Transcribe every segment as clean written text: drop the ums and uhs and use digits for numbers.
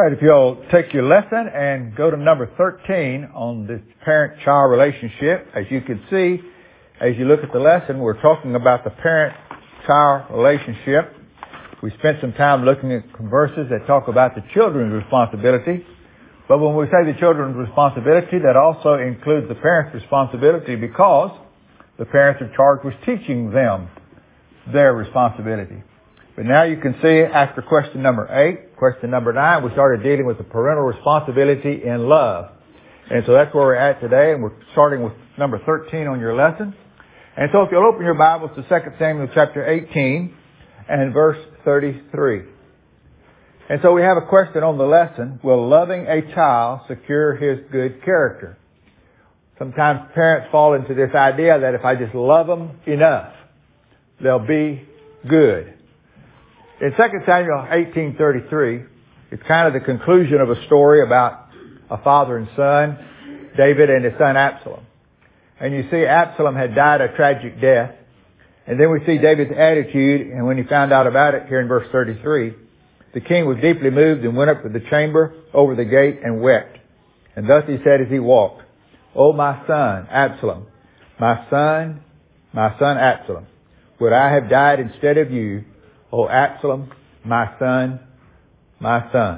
right, if you'll take your lesson and go to number 13 on this parent-child relationship. As you can see, as you look at the lesson, we're talking about the parent-child relationship. We spent some time looking at verses that talk about the children's responsibility. But when we say the children's responsibility, that also includes the parents' responsibility, because the parents are charged with teaching them their responsibility. But now you can see after question number 8, question number 9, we started dealing with the parental responsibility in love. And so that's where we're at today, and we're starting with number 13 on your lesson. And so if you'll open your Bibles to 2 Samuel chapter 18 and verse 33. And so we have a question on the lesson: will loving a child secure his good character? Sometimes parents fall into this idea that if I just love them enough, they'll be good. In 2 Samuel 18:33, it's kind of the conclusion of a story about a father and son, David and his son Absalom. And you see Absalom had died a tragic death. And then we see David's attitude, and when he found out about it here in verse 33, the king was deeply moved and went up to the chamber over the gate and wept. And thus he said as he walked, "O my son Absalom, my son Absalom, would I have died instead of you, O Absalom, my son, my son."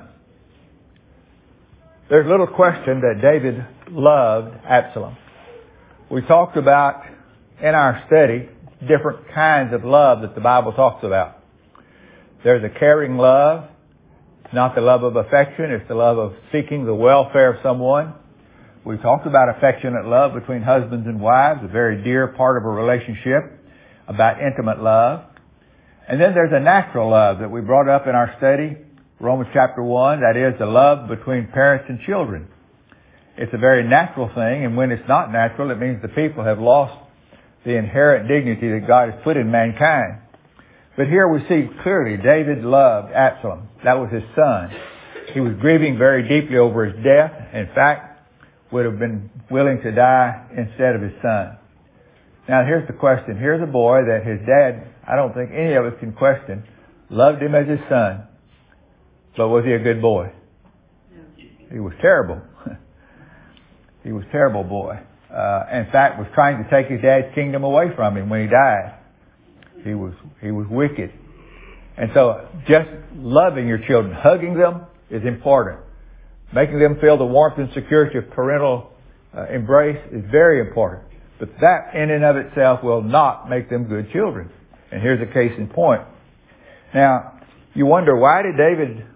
There's little question that David loved Absalom. We talked about in our study different kinds of love that the Bible talks about. There's a caring love. It's not the love of affection. It's the love of seeking the welfare of someone. We talked about affectionate love between husbands and wives, a very dear part of a relationship, about intimate love. And then there's a natural love that we brought up in our study, Romans chapter 1, that is the love between parents and children. It's a very natural thing, and when it's not natural, it means the people have lost the inherent dignity that God has put in mankind. But here we see clearly David loved Absalom. That was his son. He was grieving very deeply over his death. In fact, would have been willing to die instead of his son. Now here's the question. Here's a boy that his dad, I don't think any of us can question, loved him as his son. But was he a good boy? He was terrible. He was a terrible boy. In fact, was trying to take his dad's kingdom away from him when he died. He was wicked. And so just loving your children, hugging them is important. Making them feel the warmth and security of parental embrace is very important. But that in and of itself will not make them good children. And here's a case in point. Now, you wonder, why did David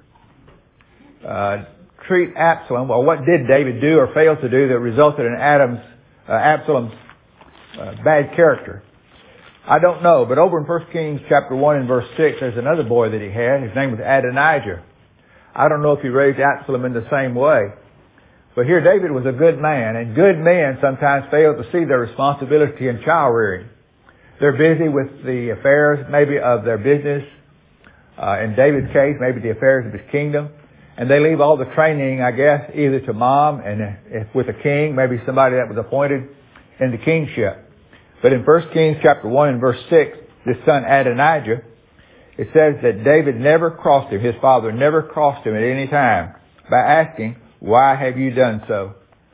treat Absalom, or what did David do or fail to do that resulted in Absalom's bad character? I don't know, but over in 1 Kings chapter 1 and verse 6, there's another boy that he had. His name was Adonijah. I don't know if he raised Absalom in the same way. But here David was a good man, and good men sometimes fail to see their responsibility in child rearing. They're busy with the affairs maybe of their business. In David's case, maybe the affairs of his kingdom. And they leave all the training, I guess, either to mom and if with a king, maybe somebody that was appointed in the kingship. But in 1 Kings chapter 1 and verse 6, his son Adonijah, it says that David never crossed him, his father never crossed him at any time by asking, "Why have you done so?"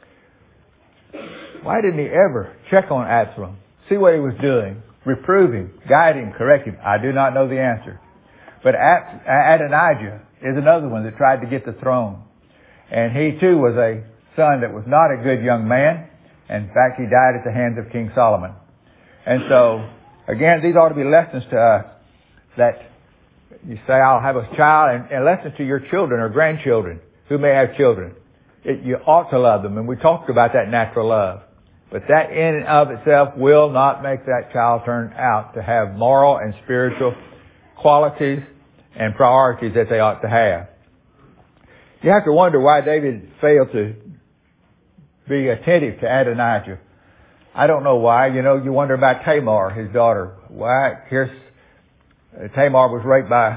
Why didn't he ever check on Absalom, see what he was doing, reprove him, guide him, correct him? I do not know the answer. But Adonijah is another one that tried to get the throne. And he too was a son that was not a good young man. In fact, he died at the hands of King Solomon. And so, again, these ought to be lessons to us that you say, "I'll have a child," and lessons to your children or grandchildren who may have children. You ought to love them, and we talked about that natural love. But that in and of itself will not make that child turn out to have moral and spiritual qualities and priorities that they ought to have. You have to wonder why David failed to be attentive to Adonijah. I don't know why. You wonder about Tamar, his daughter. Why? Tamar was raped by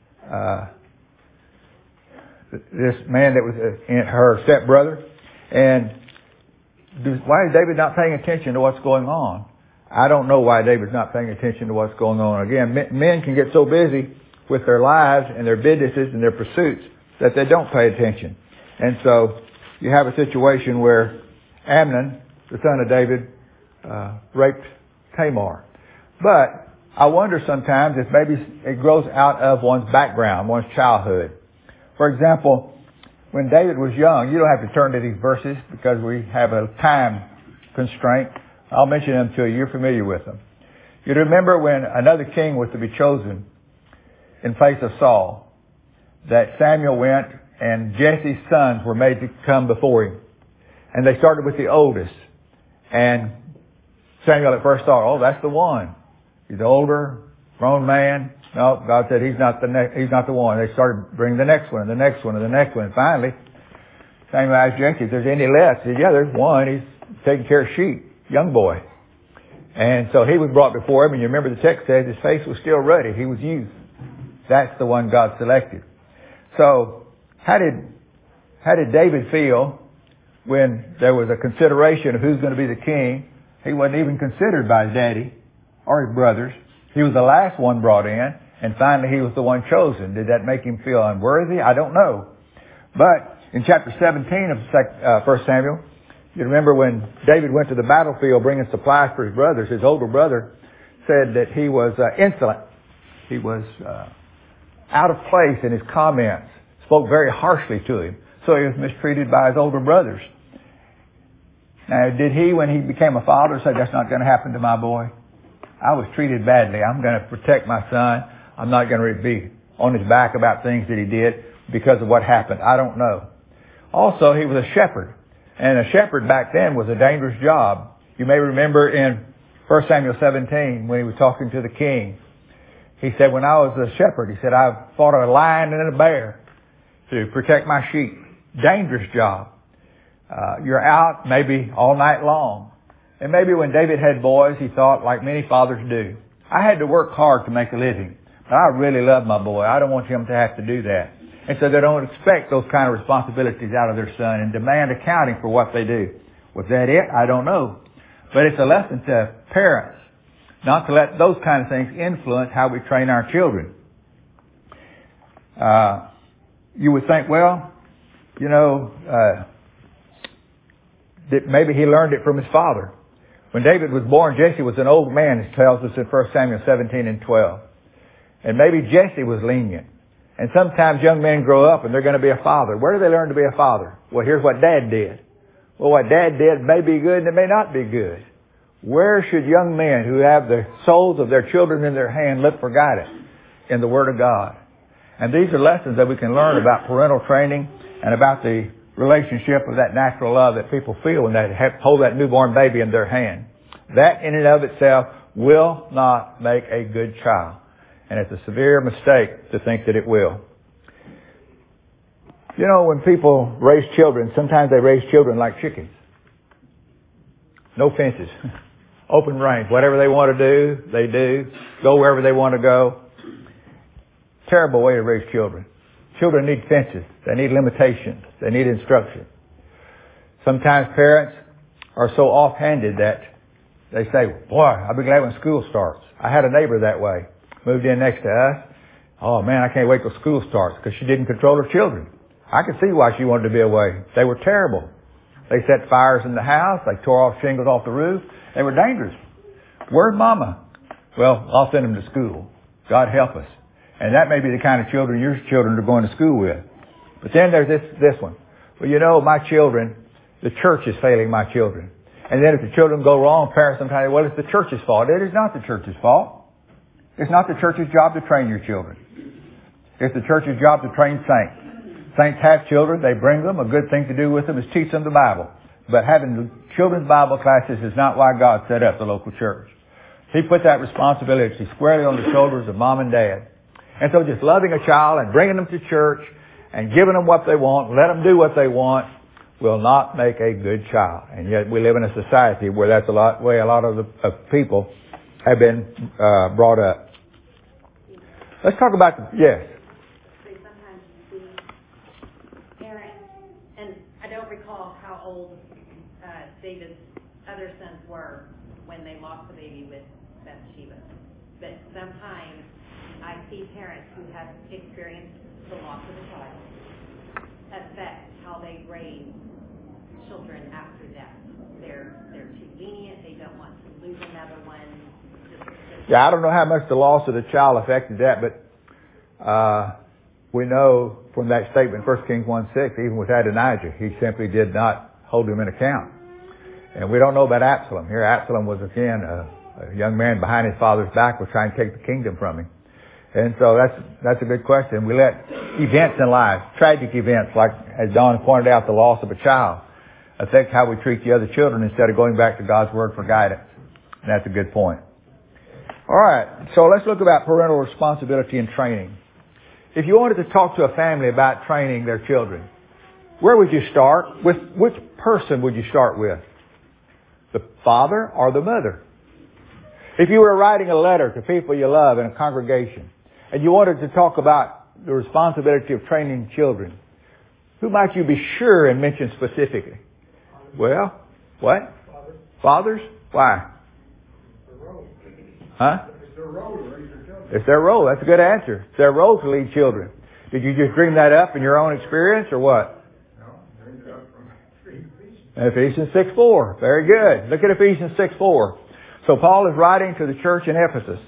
this man that was her stepbrother. And why is David not paying attention to what's going on? I don't know why David's not paying attention to what's going on. Again, men can get so busy with their lives and their businesses and their pursuits that they don't pay attention. And so you have a situation where Amnon, the son of David, raped Tamar. But I wonder sometimes if maybe it grows out of one's background, one's childhood. For example, when David was young, you don't have to turn to these verses because we have a time constraint. I'll mention them to you. You're familiar with them. You remember when another king was to be chosen in place of Saul, that Samuel went and Jesse's sons were made to come before him. And they started with the oldest. And Samuel at first thought, oh, that's the one. He's older, grown man. No, God said he's not the one. They started bringing the next one and the next one and the next one. And finally, Samuel asked Jesse if there's any left. He said, yeah, there's one. He's taking care of sheep, young boy. And so he was brought before him. And you remember the text says his face was still ruddy. He was youth. That's the one God selected. So how did David feel when there was a consideration of who's going to be the king? He wasn't even considered by his daddy or his brothers. He was the last one brought in, and finally he was the one chosen. Did that make him feel unworthy? I don't know. But in chapter 17 of 1 Samuel, you remember when David went to the battlefield bringing supplies for his brothers, his older brother said that he was insolent. He was out of place in his comments, spoke very harshly to him. So he was mistreated by his older brothers. Now, did he, when he became a father, say, that's not going to happen to my boy? I was treated badly. I'm going to protect my son. I'm not going to be on his back about things that he did because of what happened. I don't know. Also, he was a shepherd. And a shepherd back then was a dangerous job. You may remember in 1 Samuel 17 when he was talking to the king. He said, when I was a shepherd, he said, I fought a lion and a bear to protect my sheep. Dangerous job. You're out maybe all night long. And maybe when David had boys, he thought, like many fathers do, I had to work hard to make a living, but I really love my boy. I don't want him to have to do that. And so they don't expect those kind of responsibilities out of their son and demand accounting for what they do. Was that it? I don't know. But it's a lesson to parents not to let those kind of things influence how we train our children. You would think, well, that maybe he learned it from his father. When David was born, Jesse was an old man, it tells us in 1 Samuel 17 and 12. And maybe Jesse was lenient. And sometimes young men grow up and they're going to be a father. Where do they learn to be a father? Well, here's what Dad did. Well, what Dad did may be good and it may not be good. Where should young men who have the souls of their children in their hand look for guidance? In the Word of God. And these are lessons that we can learn about parental training and about the relationship of that natural love that people feel when they hold that newborn baby in their hand. That in and of itself will not make a good child. And it's a severe mistake to think that it will. You know, when people raise children, sometimes they raise children like chickens. No fences. Open range. Whatever they want to do, they do. Go wherever they want to go. Terrible way to raise children. Children need fences. They need limitations. They need instruction. Sometimes parents are so offhanded that they say, boy, I'll be glad when school starts. I had a neighbor that way. Moved in next to us. Oh man, I can't wait till school starts because she didn't control her children. I could see why she wanted to be away. They were terrible. They set fires in the house. They tore off shingles off the roof. They were dangerous. Where's Mama? Well, I'll send them to school. God help us. And that may be the kind of children your children are going to school with. But then there's this one. Well, you know, my children, the church is failing my children. And then if the children go wrong, parents sometimes say, well, it's the church's fault. It is not the church's fault. It's not the church's job to train your children. It's the church's job to train saints. Saints have children. They bring them. A good thing to do with them is teach them the Bible. But having children's Bible classes is not why God set up the local church. He put that responsibility squarely on the shoulders of mom and dad. And so just loving a child and bringing them to church and giving them what they want, let them do what they want, will not make a good child. And yet we live in a society where that's way a lot of people have been brought up. Let's talk about yes. Sometimes you see parents, and I don't recall how old David's other sons were when they lost the baby with Bathsheba. But sometimes I see parents who have experienced the loss of a child, raise children after death. They're too lenient. They don't want to lose another one. Yeah, I don't know how much the loss of the child affected that, but we know from that statement, 1 Kings 1:6, even with Adonijah, he simply did not hold him in account. And we don't know about Absalom. Here, Absalom was again a young man behind his father's back, was trying to take the kingdom from him. And so that's a good question. We let events in life, tragic events, like as Don pointed out, the loss of a child, affect how we treat the other children instead of going back to God's Word for guidance. And that's a good point. All right, so let's look about parental responsibility and training. If you wanted to talk to a family about training their children, where would you start? With which person would you start with? The father or the mother? If you were writing a letter to people you love in a congregation, and you wanted to talk about the responsibility of training children, who might you be sure and mention specifically? Well, what? Fathers? Why? Huh? It's their role to raise their children. It's their role. That's a good answer. It's their role to lead children. Did you just dream that up in your own experience or what? No, dreamed it up from Ephesians. Ephesians 6:4. Very good. Look at Ephesians 6:4. So Paul is writing to the church in Ephesus.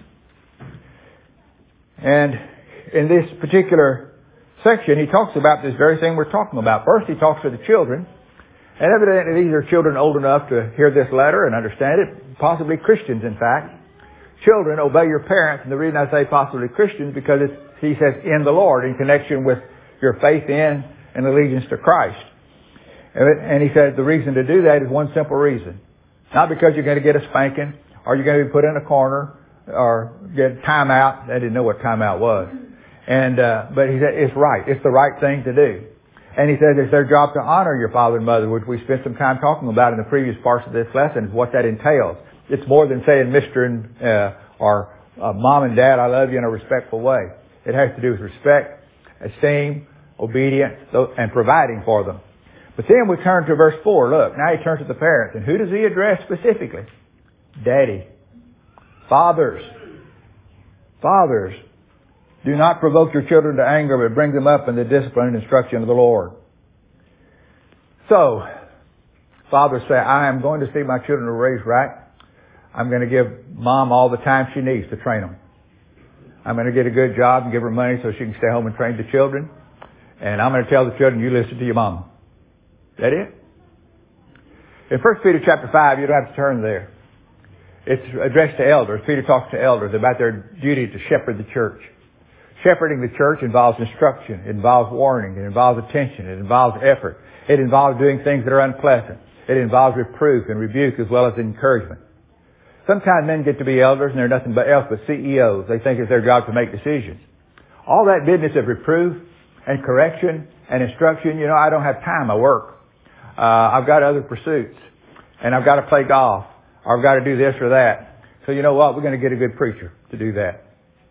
And in this particular section, he talks about this very thing we're talking about. First, he talks to the children. And evidently, these are children old enough to hear this letter and understand it. Possibly Christians, in fact. Children, obey your parents. And the reason I say possibly Christians, because he says in the Lord, in connection with your faith in and allegiance to Christ. And he says the reason to do that is one simple reason. Not because you're going to get a spanking, or you're going to be put in a corner, or get time out. They didn't know what time out was. But he said it's right. It's the right thing to do. And he says it's their job to honor your father and mother, which we spent some time talking about in the previous parts of this lesson, what that entails. It's more than saying Mr. and or Mom and Dad, I love you in a respectful way. It has to do with respect, esteem, obedience, and providing for them. But then we turn to verse 4. Look, now he turns to the parents. And who does he address specifically? Daddy. Fathers. Fathers. Do not provoke your children to anger, but bring them up in the discipline and instruction of the Lord. So, fathers say, I am going to see my children raised right. I'm going to give Mom all the time she needs to train them. I'm going to get a good job and give her money so she can stay home and train the children. And I'm going to tell the children, you listen to your mama. Is that it? In 1 Peter chapter 5, you don't have to turn there. It's addressed to elders. Peter talks to elders about their duty to shepherd the church. Shepherding the church involves instruction. It involves warning. It involves attention. It involves effort. It involves doing things that are unpleasant. It involves reproof and rebuke as well as encouragement. Sometimes men get to be elders and they're nothing else but CEOs. They think it's their job to make decisions. All that business of reproof and correction and instruction, I don't have time. I work. I've got other pursuits. And I've got to play golf. Or I've got to do this or that. So you know what? We're going to get a good preacher to do that.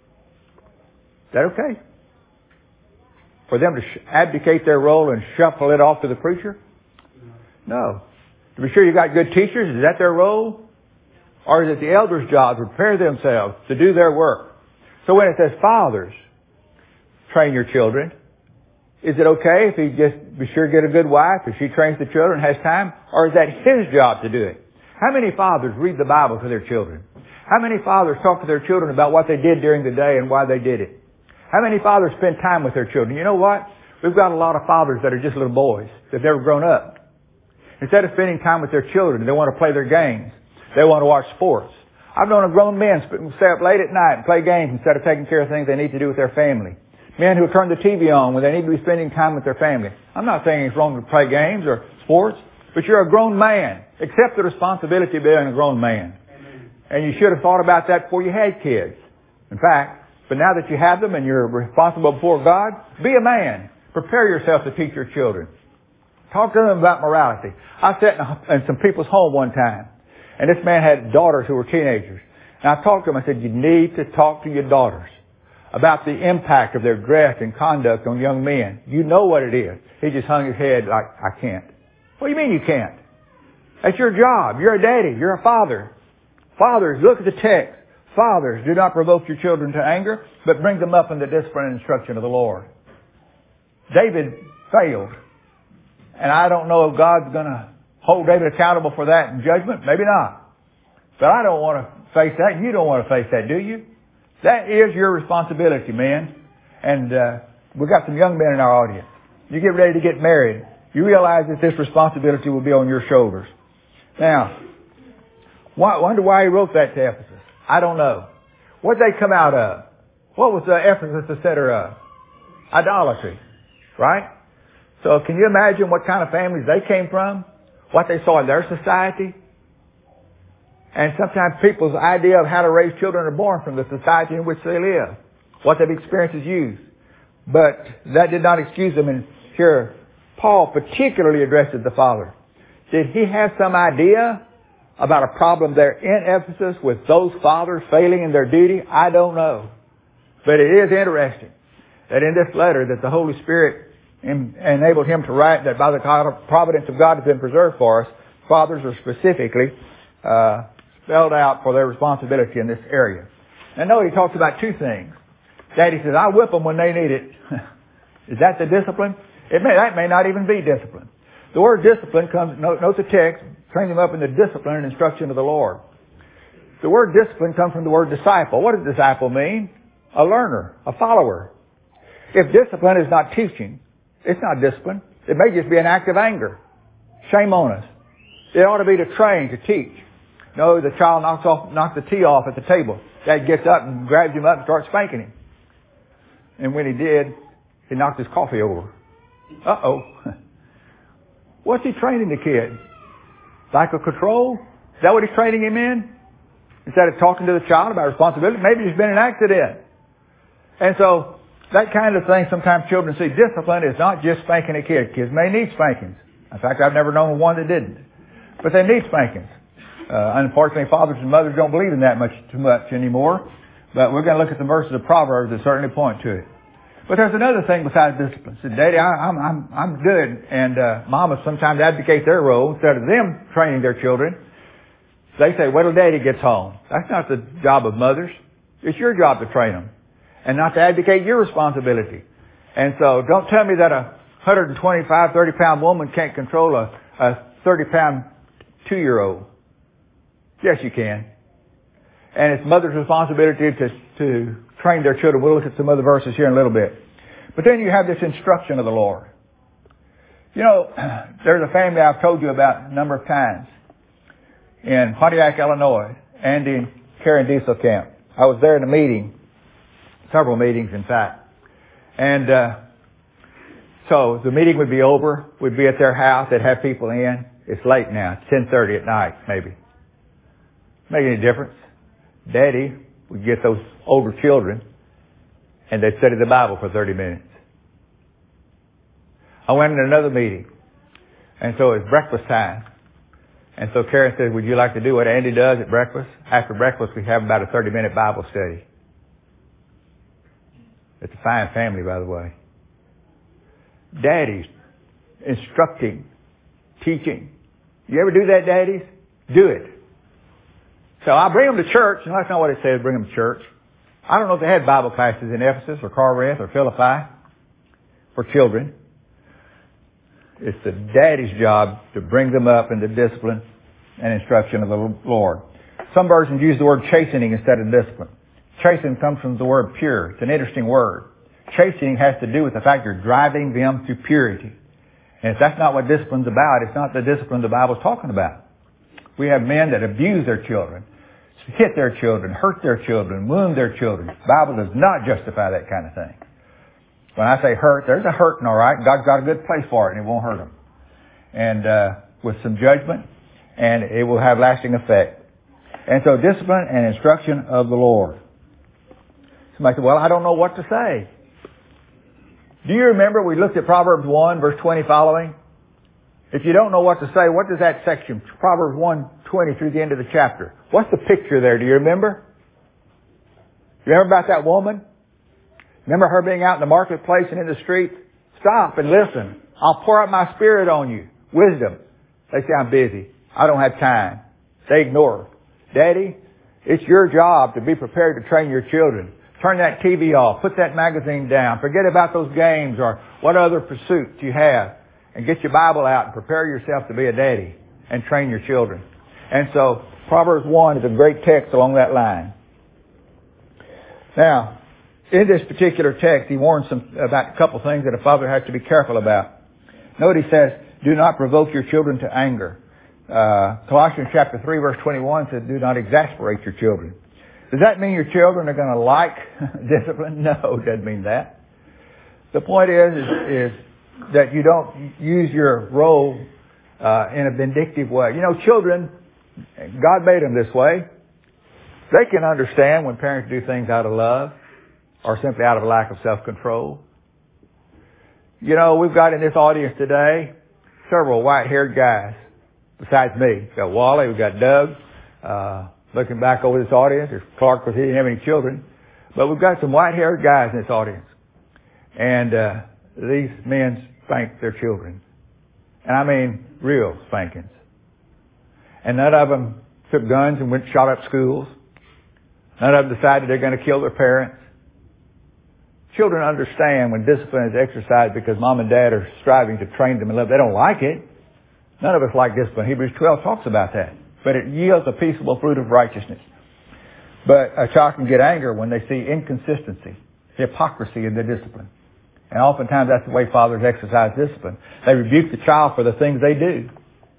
Is that okay? For them to abdicate their role and shuffle it off to the preacher? No. To be sure you got good teachers, is that their role? Or is it the elders' job to prepare themselves to do their work? So when it says fathers, train your children, is it okay if he just be sure to get a good wife, if she trains the children, has time? Or is that his job to do it? How many fathers read the Bible to their children? How many fathers talk to their children about what they did during the day and why they did it? How many fathers spend time with their children? You know what? We've got a lot of fathers that are just little boys. They've never grown up. Instead of spending time with their children, they want to play their games. They want to watch sports. I've known a grown men stay up late at night and play games instead of taking care of things they need to do with their family. Men who turn the TV on when they need to be spending time with their family. I'm not saying it's wrong to play games or sports, but you're a grown man. Accept the responsibility of being a grown man. Amen. And you should have thought about that before you had kids. In fact, but now that you have them and you're responsible before God, be a man. Prepare yourself to teach your children. Talk to them about morality. I sat in some people's home one time, and this man had daughters who were teenagers. And I talked to him. I said, you need to talk to your daughters about the impact of their dress and conduct on young men. You know what it is. He just hung his head like, I can't. What do you mean you can't? That's your job. You're a daddy. You're a father. Fathers, look at the text. Fathers, do not provoke your children to anger, but bring them up in the discipline and instruction of the Lord. David failed. And I don't know if God's going to hold David accountable for that in judgment. Maybe not. But I don't want to face that, and you don't want to face that, do you? That is your responsibility, men. And we've got some young men in our audience. You get ready to get married. You realize that this responsibility will be on your shoulders. Now, wonder why he wrote that to Ephesus. I don't know. What did they come out of? What was Ephesus the center of? Idolatry. Right? So can you imagine what kind of families they came from? What they saw in their society? And sometimes people's idea of how to raise children are born from the society in which they live. What they've experienced is used. But that did not excuse them. And here, Paul particularly addresses the father. Did he have some idea about a problem there in Ephesus with those fathers failing in their duty? I don't know. But it is interesting that in this letter that the Holy Spirit enabled him to write that by the providence of God has been preserved for us, fathers are specifically spelled out for their responsibility in this area. And note he talks about two things. Daddy says, I whip them when they need it. Is that the discipline? That may not even be discipline. The word discipline comes, note the text, train them up in the discipline and instruction of the Lord. The word discipline comes from the word disciple. What does disciple mean? A learner, a follower. If discipline is not teaching, it's not discipline. It may just be an act of anger. Shame on us. It ought to be to train, to teach. No, the child knocks the tea off at the table. Dad gets up and grabs him up and starts spanking him. And when he did, he knocked his coffee over. Uh-oh. What's he training the kid? Cycle control? Is that what he's training him in? Instead of talking to the child about responsibility, maybe it's been an accident. And so, that kind of thing, sometimes children see discipline is not just spanking a kid. Kids may need spankings. In fact, I've never known one that didn't. But they need spankings. Unfortunately, fathers and mothers don't believe in that too much anymore. But we're going to look at the verses of Proverbs that certainly point to it. But there's another thing besides discipline. Said, Daddy, I'm good. And mamas sometimes advocate their role instead of them training their children. They say, wait till Daddy gets home. That's not the job of mothers. It's your job to train them. And not to advocate your responsibility. And so don't tell me that a 125, 30-pound woman can't control a 30-pound 2-year-old. Yes, you can. And it's mother's responsibility to train their children. We'll look at some other verses here in a little bit. But then you have this instruction of the Lord. You know, there's a family I've told you about a number of times in Pontiac, Illinois, Andy and Karen Diesel Camp. I was there in a meeting, several meetings in fact. And so the meeting would be over. We'd be at their house. They'd have people in. It's late now. It's 10:30 at night, maybe. Make any difference? Daddy would get those older children and they'd study the Bible for 30 minutes. I went in another meeting and so it's breakfast time. And so Karen said, would you like to do what Andy does at breakfast? After breakfast we have about a 30-minute Bible study. It's a fine family, by the way. Daddies instructing, teaching. You ever do that, daddies? Do it. So I bring them to church, and that's not what it says, bring them to church. I don't know if they had Bible classes in Ephesus or Corinth or Philippi for children. It's the daddy's job to bring them up in the discipline and instruction of the Lord. Some versions use the word chastening instead of discipline. Chastening comes from the word pure. It's an interesting word. Chastening has to do with the fact you're driving them to purity. And if that's not what discipline's about, it's not the discipline the Bible's talking about. We have men that abuse their children, hit their children, hurt their children, wound their children. The Bible does not justify that kind of thing. When I say hurt, there's a hurting, all right. God's got a good place for it, and it won't hurt them. And with some judgment, and it will have lasting effect. And so discipline and instruction of the Lord. Somebody said, well, I don't know what to say. Do you remember we looked at Proverbs 1, verse 20 following? If you don't know what to say, what does that section, Proverbs 1:20 through the end of the chapter, what's the picture there? Do you remember? You remember about that woman? Remember her being out in the marketplace and in the street? Stop and listen. I'll pour out my spirit on you. Wisdom. They say, I'm busy. I don't have time. They ignore her. Daddy, it's your job to be prepared to train your children. Turn that TV off. Put that magazine down. Forget about those games or what other pursuits you have. and get your Bible out and prepare yourself to be a daddy and train your children. And so Proverbs 1 is a great text along that line. Now, in this particular text, he warns about a couple things that a father has to be careful about. Note he says, do not provoke your children to anger. Colossians chapter 3 verse 21 says, do not exasperate your children. Does that mean your children are going to like discipline? No, it doesn't mean that. The point is that you don't use your role in a vindictive way. You know, children, God made them this way. They can understand when parents do things out of love or simply out of a lack of self-control. You know, we've got in this audience today several white-haired guys besides me. We've got Wally, we've got Doug. Looking back over this audience, there's Clark because he didn't have any children. But we've got some white-haired guys in this audience. And these men spank their children. And I mean real spankings. And none of them took guns and went and shot up schools. None of them decided they're going to kill their parents. Children understand when discipline is exercised because mom and dad are striving to train them in love. They don't like it. None of us like discipline. Hebrews 12 talks about that. But it yields a peaceable fruit of righteousness. But a child can get anger when they see inconsistency, hypocrisy in their discipline. And oftentimes that's the way fathers exercise discipline. They rebuke the child for the things they do.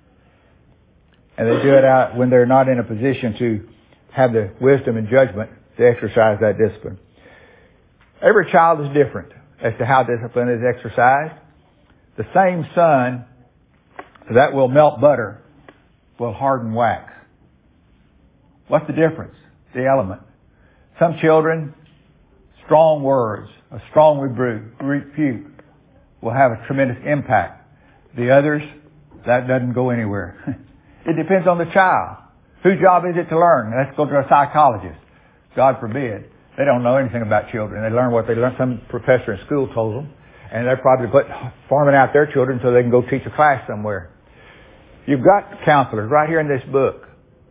And they do it out when they're not in a position to have the wisdom and judgment to exercise that discipline. Every child is different as to how discipline is exercised. The same sun that will melt butter will harden wax. What's the difference? The element. Some children, strong words, a strong rebuke will have a tremendous impact. The others, that doesn't go anywhere. It depends on the child. Whose job is it to learn? Let's go to a psychologist. God forbid. They don't know anything about children. They learn what they learn. Some professor in school told them. And they're probably farming out their children so they can go teach a class somewhere. You've got counselors right here in this book.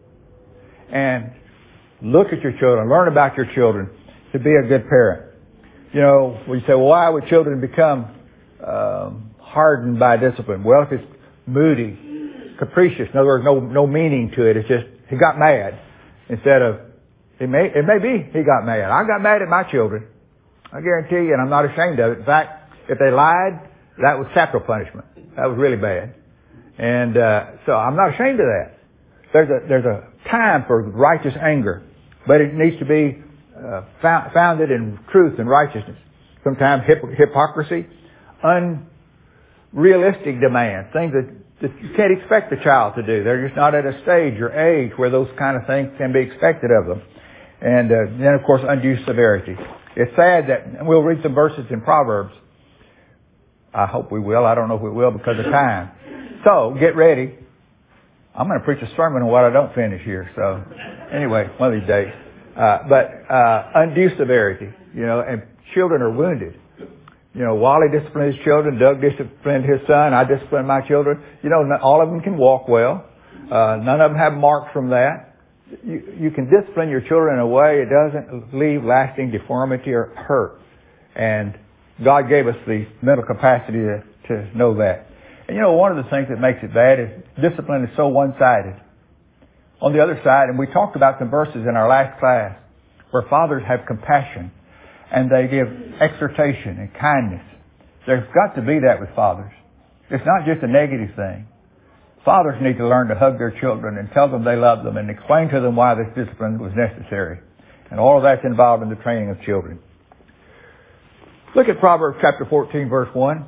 And look at your children. Learn about your children to be a good parent. You know, when you say, well, why would children become hardened by discipline? Well, if it's moody, capricious, in other words, no meaning to it. It's just, he got mad. Instead of, it may be he got mad. I got mad at my children. I guarantee you, and I'm not ashamed of it. In fact, if they lied, that was capital punishment. That was really bad. And so I'm not ashamed of that. There's a time for righteous anger, but it needs to be founded in truth and righteousness. Sometimes hypocrisy, unrealistic demands, things that you can't expect the child to do. They're just not at a stage or age where those kind of things can be expected of them. And then, of course, undue severity. It's sad that, and we'll read some verses in Proverbs. I hope we will. I don't know if we will because of time. So, get ready. I'm going to preach a sermon on what I don't finish here. So, anyway, one of these days. But undue severity, you know, and children are wounded. You know, Wally disciplined his children. Doug disciplined his son. I disciplined my children. You know, all of them can walk well. None of them have marks from that. You can discipline your children in a way it doesn't leave lasting deformity or hurt. And God gave us the mental capacity to know that. And you know, one of the things that makes it bad is discipline is so one-sided. On the other side, and we talked about some verses in our last class, where fathers have compassion and they give exhortation and kindness. There's got to be that with fathers. It's not just a negative thing. Fathers need to learn to hug their children and tell them they love them and explain to them why this discipline was necessary. And all of that's involved in the training of children. Look at Proverbs chapter 14, verse 1.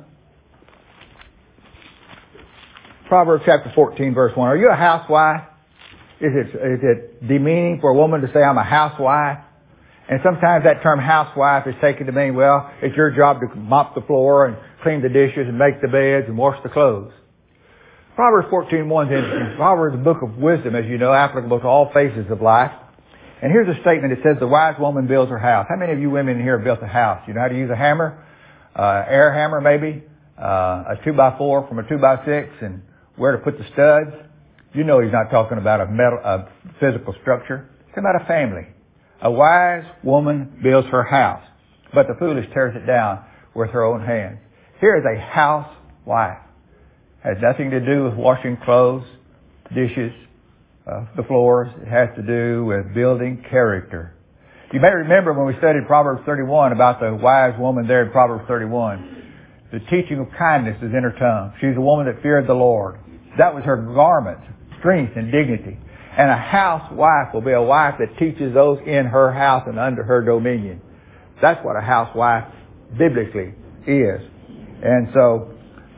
Proverbs chapter 14, verse 1. Are you a housewife? Is it demeaning for a woman to say, I'm a housewife? And sometimes that term housewife is taken to mean, well, it's your job to mop the floor and clean the dishes and make the beds and wash the clothes. Proverbs 14:1 is interesting. Proverbs is a book of wisdom, as you know, applicable to all phases of life. And here's a statement. It says, the wise woman builds her house. How many of you women in here have built a house? You know how to use a hammer? Air hammer, maybe? A 2x4 from a 2x6 and where to put the studs? You know he's not talking about a physical structure. It's about a family. A wise woman builds her house, but the foolish tears it down with her own hands. Here is a housewife. Has nothing to do with washing clothes, dishes, the floors. It has to do with building character. You may remember when we studied Proverbs 31 about the wise woman there in Proverbs 31. The teaching of kindness is in her tongue. She's a woman that feared the Lord. That was her garment, strength and dignity. And a housewife will be a wife that teaches those in her house and under her dominion. That's what a housewife biblically is. And so,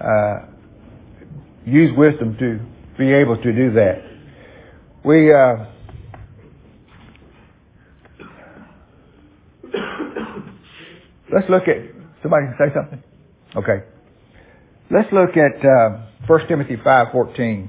use wisdom to be able to do that. Let's look at, somebody can say something? Okay. Let's look at 1 Timothy 5:14.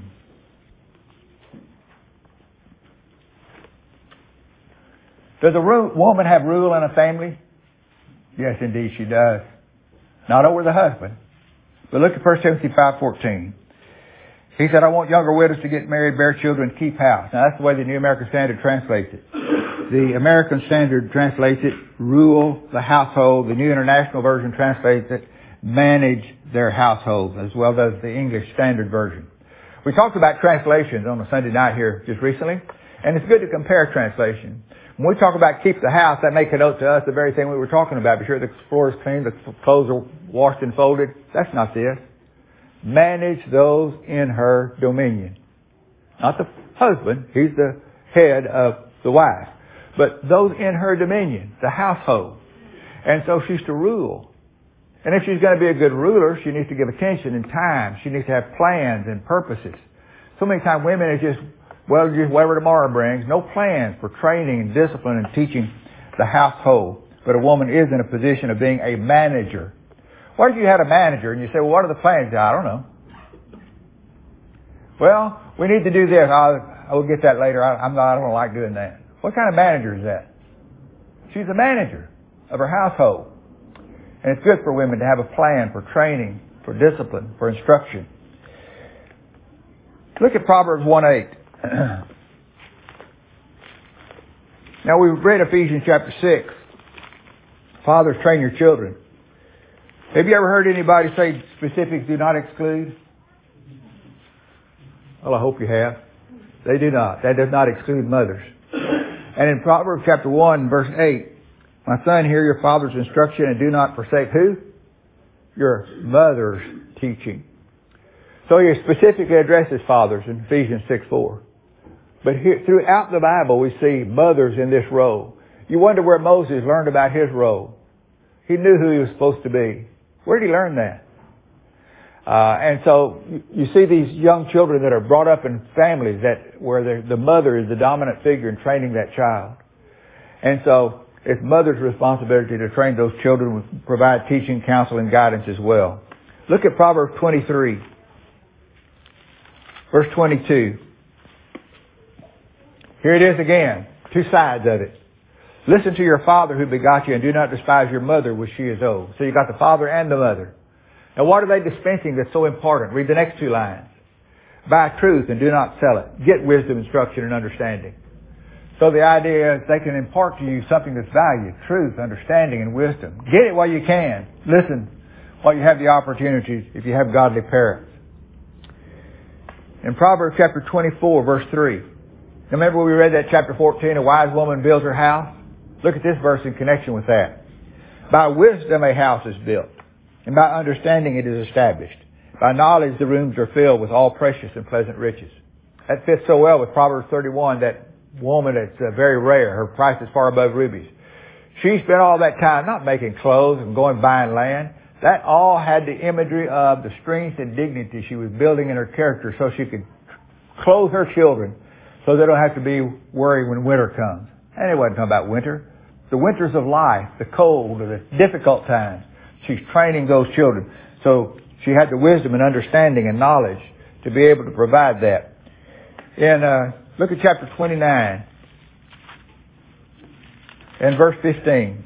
Does a woman have rule in a family? Yes, indeed she does. Not over the husband. But look at 1 Timothy 5:14. He said, I want younger widows to get married, bear children, keep house. Now that's the way the New American Standard translates it. The American Standard translates it, rule the household. The New International Version translates it, manage their households, as well as the English Standard Version. We talked about translations on a Sunday night here just recently, and it's good to compare translation. When we talk about keep the house, that may connote to us the very thing we were talking about. Be sure the floor is clean, the clothes are washed and folded. That's not this. Manage those in her dominion. Not the husband, he's the head of the wife. But those in her dominion, the household. And so she's to rule. And if she's going to be a good ruler, she needs to give attention and time. She needs to have plans and purposes. So many times women are just whatever tomorrow brings. No plans for training and discipline and teaching the household. But a woman is in a position of being a manager. What if you had a manager and you say, well, what are the plans? I don't know. Well, we need to do this. I will get that later. I don't like doing that. What kind of manager is that? She's a manager of her household. And it's good for women to have a plan for training, for discipline, for instruction. Look at Proverbs 1:8. Now we've read Ephesians chapter 6. Fathers, train your children. Have you ever heard anybody say specifics do not exclude? Well, I hope you have. They do not. That does not exclude mothers. And in Proverbs chapter 1, verse 8, my son, hear your father's instruction and do not forsake who? Your mother's teaching. So he specifically addresses fathers in Ephesians 6:4. But here, throughout the Bible, we see mothers in this role. You wonder where Moses learned about his role. He knew who he was supposed to be. Where did he learn that? And so you see these young children that are brought up in families where the mother is the dominant figure in training that child. And so it's mother's responsibility to train those children, provide teaching, counsel, and guidance as well. Look at Proverbs 23, verse 22. Here it is again, two sides of it. Listen to your father who begot you, and do not despise your mother which she is old. So you got the father and the mother. Now what are they dispensing that's so important? Read the next two lines. Buy truth and do not sell it. Get wisdom, instruction, and understanding. So the idea is they can impart to you something that's valued. Truth, understanding, and wisdom. Get it while you can. Listen while you have the opportunity if you have godly parents. In Proverbs chapter 24, verse 3. Remember we read that chapter 14, a wise woman builds her house? Look at this verse in connection with that. By wisdom a house is built, and by understanding it is established. By knowledge the rooms are filled with all precious and pleasant riches. That fits so well with Proverbs 31, that woman that's very rare. Her price is far above rubies. She spent all that time not making clothes and going buying land. That all had the imagery of the strength and dignity she was building in her character so she could clothe her children so they don't have to be worried when winter comes. And it wasn't talking about winter. The winters of life, the cold, or the difficult times. She's training those children. So she had the wisdom and understanding and knowledge to be able to provide that. Look at chapter 29 and verse 15.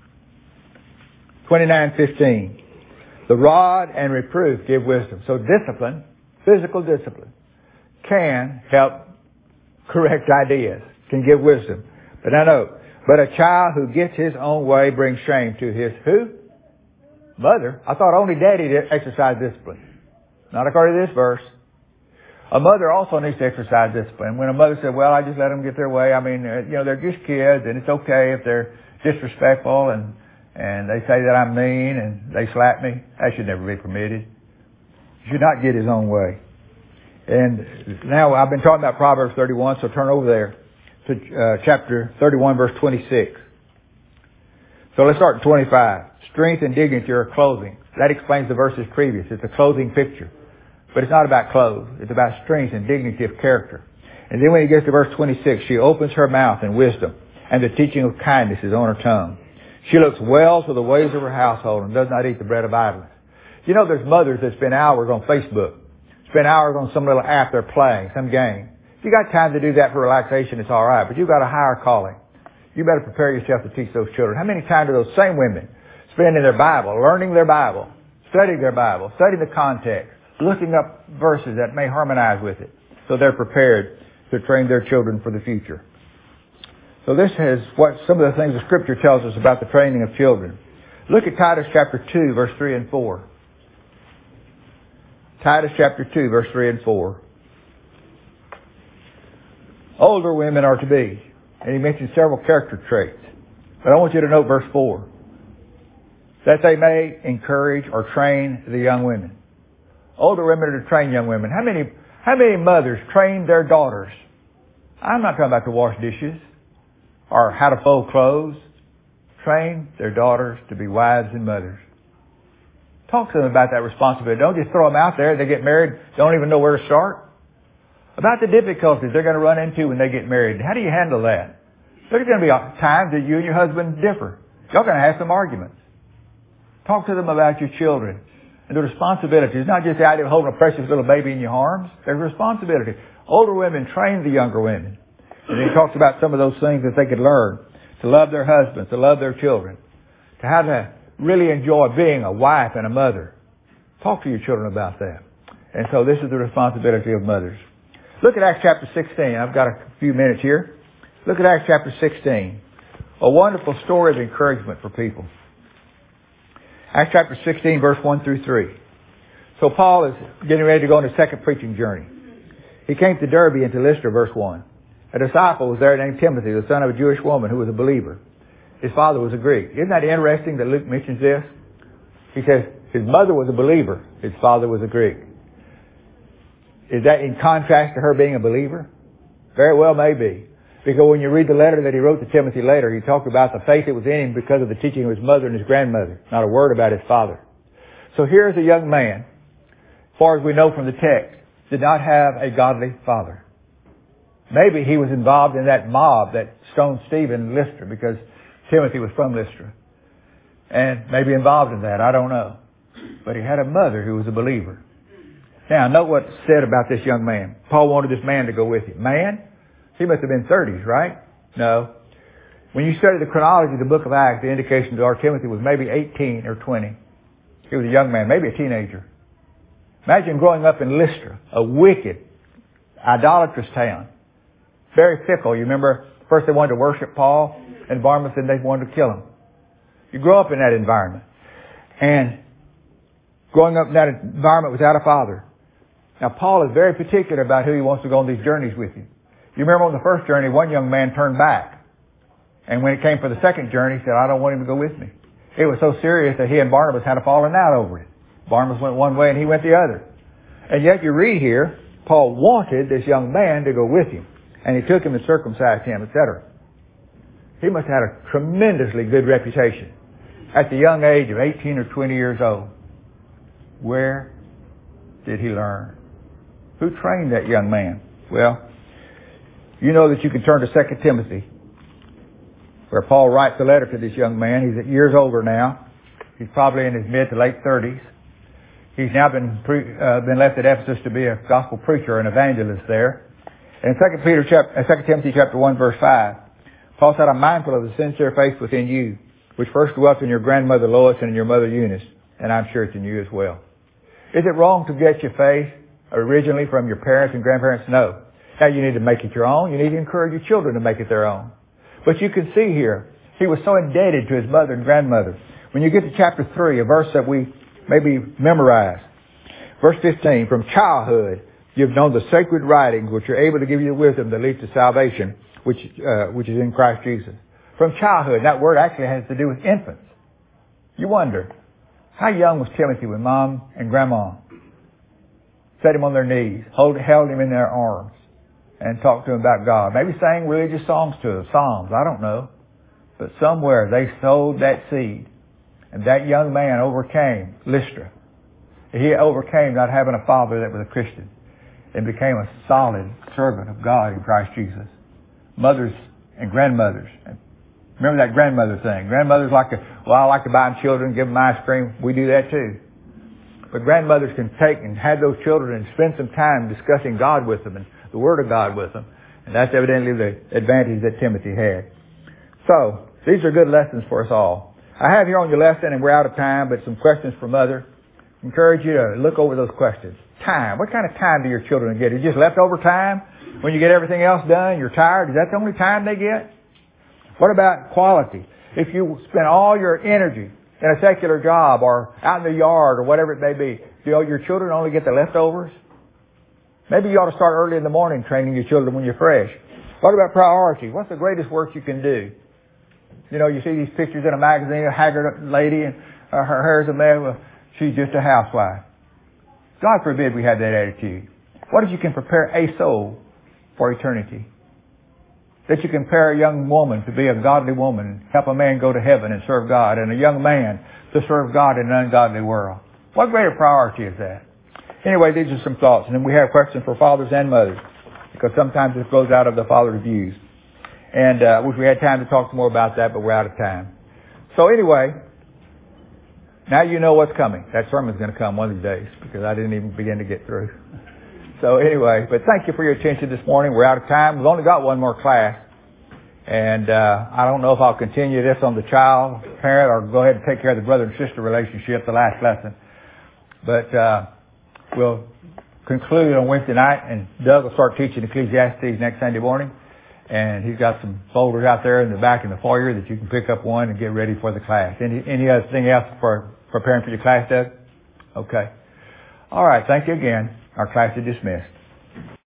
29:15. The rod and reproof give wisdom. So discipline, physical discipline, can help correct ideas, can give wisdom. But I know, but a child who gets his own way brings shame to his who? Mother. I thought only daddy exercised discipline. Not according to this verse. A mother also needs to exercise discipline. When a mother said, well, I just let them get their way. I mean, they're just kids and it's okay if they're disrespectful and they say that I'm mean and they slap me. That should never be permitted. He should not get his own way. And now I've been talking about Proverbs 31, so turn over there to chapter 31, verse 26. So let's start in 25. Strength and dignity are clothing. That explains the verses previous. It's a clothing picture. But it's not about clothes. It's about strength and dignity of character. And then when he gets to verse 26, she opens her mouth in wisdom, and the teaching of kindness is on her tongue. She looks well to the ways of her household and does not eat the bread of idleness. You know, there's mothers that spend hours on Facebook, spend hours on some little app they're playing, some game. If you got time to do that for relaxation, it's all right. But you've got a higher calling. You better prepare yourself to teach those children. How many times do those same women spend in their Bible, learning their Bible, studying their Bible, studying the context, looking up verses that may harmonize with it, so they're prepared to train their children for the future. So this is what some of the things the Scripture tells us about the training of children. Look at Titus chapter 2, verse 3 and 4. Titus chapter 2, verse 3 and 4. Older women are to be, and he mentions several character traits. But I want you to note verse 4. That they may encourage or train the young women. Older women are to train young women. How many mothers train their daughters? I'm not talking about to wash dishes or how to fold clothes. Train their daughters to be wives and mothers. Talk to them about that responsibility. Don't just throw them out there. They get married, don't even know where to start. About the difficulties they're going to run into when they get married. How do you handle that? There's going to be times that you and your husband differ. Y'all going to have some arguments. Talk to them about your children and the responsibilities. Not just the idea of holding a precious little baby in your arms. There's responsibility. Older women train the younger women. And he talks about some of those things that they could learn. To love their husbands, to love their children. To how to really enjoy being a wife and a mother. Talk to your children about that. And so this is the responsibility of mothers. Look at Acts chapter 16. I've got a few minutes here. Look at Acts chapter 16. A wonderful story of encouragement for people. Acts chapter 16, verse 1 through 3. So Paul is getting ready to go on his second preaching journey. He came to Derbe and to Lystra, verse 1. A disciple was there named Timothy, the son of a Jewish woman who was a believer. His father was a Greek. Isn't that interesting that Luke mentions this? He says his mother was a believer. His father was a Greek. Is that in contrast to her being a believer? Very well may be. Because when you read the letter that he wrote to Timothy later, he talked about the faith that was in him because of the teaching of his mother and his grandmother. Not a word about his father. So here's a young man, as far as we know from the text, did not have a godly father. Maybe he was involved in that mob that stoned Stephen in Lystra because Timothy was from Lystra. And maybe involved in that. I don't know. But he had a mother who was a believer. Now, note what's said about this young man. Paul wanted this man to go with him. Man? He must have been 30s, right? No. When you study the chronology of the book of Acts, the indication to our Timothy was maybe 18 or 20. He was a young man, maybe a teenager. Imagine growing up in Lystra, a wicked, idolatrous town. Very fickle. You remember, first they wanted to worship Paul, and Barnabas said they wanted to kill him. You grow up in that environment. And growing up in that environment without a father. Now, Paul is very particular about who he wants to go on these journeys with you. You remember on the first journey, one young man turned back. And when it came for the second journey, he said, I don't want him to go with me. It was so serious that he and Barnabas had a falling out over it. Barnabas went one way and he went the other. And yet you read here, Paul wanted this young man to go with him. And he took him and circumcised him, etc. He must have had a tremendously good reputation at the young age of 18 or 20 years old. Where did he learn? Who trained that young man? Well, you know that you can turn to 2 Timothy, where Paul writes a letter to this young man. He's years older now. He's probably in his mid to late 30s. He's now been left at Ephesus to be a gospel preacher and evangelist there. In 2 Timothy chapter 1, verse 5, Paul said, I'm mindful of the sincere faith within you, which first dwelt in your grandmother Lois and in your mother Eunice, and I'm sure it's in you as well. Is it wrong to get your faith originally from your parents and grandparents? No. Now you need to make it your own. You need to encourage your children to make it their own. But you can see here, he was so indebted to his mother and grandmother. When you get to chapter 3, a verse that we maybe memorize, Verse 15, from childhood you've known the sacred writings which are able to give you the wisdom that leads to salvation, which is in Christ Jesus. From childhood, that word actually has to do with infants. You wonder, how young was Timothy when Mom and Grandma set him on their knees, held him in their arms, and talked to him about God? Maybe sang religious songs to him, psalms, I don't know. But somewhere they sowed that seed. And that young man overcame Lystra. He overcame not having a father that was a Christian and became a solid servant of God in Christ Jesus. Mothers and grandmothers. Remember that grandmother thing. Grandmothers I like to buy them children, give them ice cream. We do that too. But grandmothers can take and have those children and spend some time discussing God with them and the Word of God with them. And that's evidently the advantage that Timothy had. So, these are good lessons for us all. I have here on your lesson, and we're out of time, but some questions for Mother. I encourage you to look over those questions. Time. What kind of time do your children get? Is it just leftover time? When you get everything else done, you're tired? Is that the only time they get? What about quality? If you spend all your energy in a secular job or out in the yard or whatever it may be, do your children only get the leftovers? Maybe you ought to start early in the morning training your children when you're fresh. What about priority? What's the greatest work you can do? You see these pictures in a magazine, a haggard lady, and her hair's a mess. Well, she's just a housewife. God forbid we have that attitude. What if you can prepare a soul for eternity? That you can prepare a young woman to be a godly woman and help a man go to heaven and serve God, and a young man to serve God in an ungodly world. What greater priority is that? Anyway, these are some thoughts. And then we have questions for fathers and mothers, because sometimes this goes out of the father's views. And I wish we had time to talk some more about that, but we're out of time. So anyway, now you know what's coming. That sermon's going to come one of these days, because I didn't even begin to get through. So anyway, but thank you for your attention this morning. We're out of time. We've only got one more class. And I don't know if I'll continue this on the child, parent, or go ahead and take care of the brother and sister relationship, the last lesson. But we'll conclude on Wednesday night, and Doug will start teaching Ecclesiastes next Sunday morning. And he's got some folders out there in the back in the foyer that you can pick up one and get ready for the class. Any other thing else for preparing for your class, Doug? Okay. All right. Thank you again. Our class is dismissed.